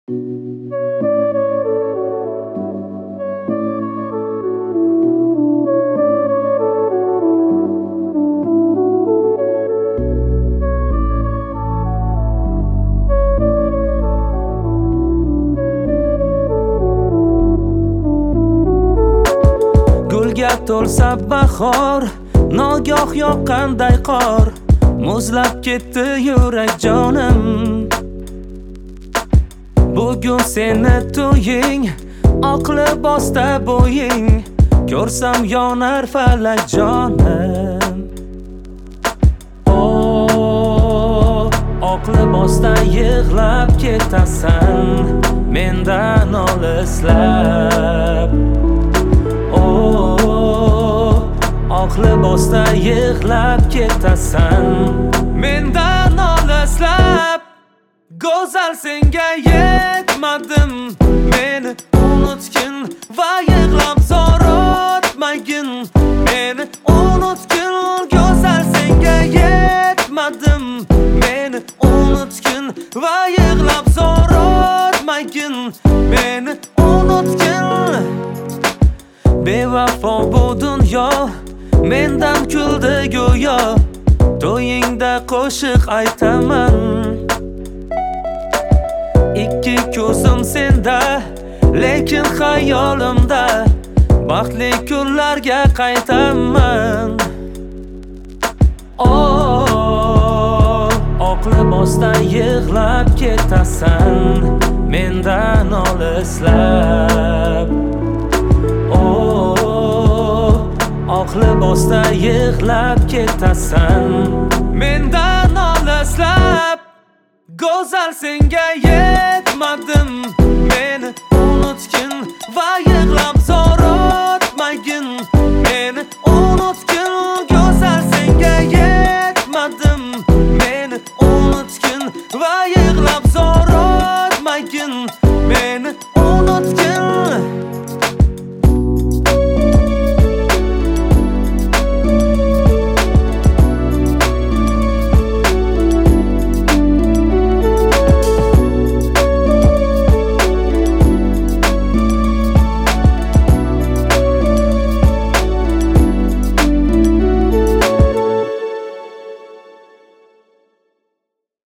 Gulga to'lsa bahor, nogoh yoqqanday qor, muzlab ketdi yurak jonim. Bugun seni to'ying, oqli bosta bo'ying, ko'rsam yonar falak jonim. Oqli bosta yig'lab ketasan, mendan olislab. Oqli bosta yig'lab ketasan, mendan olislab. Go'zal senga yetmadim, meni unutgin va yig'lab zor o'tmagin. Meni unutgin, go'zal senga yetmadim, meni unutgin va yig'lab zor o'tmagin. Meni unutgin. Bevafo bu dunyo mendan kuldi go'yo, to'yingda qo'shiq aytaman. Ikki ko'zim senda, lekin xayolimda baxtli kunlarga qaytaman. Oqli bosta yig'lab ketasan, mendan olislab. Oqli bosta yig'lab ketasan, mendan olislab. Go'zal senga yetmadim, meni unutgin va yig'lab zor o'tmagin. Meni unutgin, go'zal senga yetmadim, meni unutgin va yig'lab zor o'tmagin. Meni unutgin.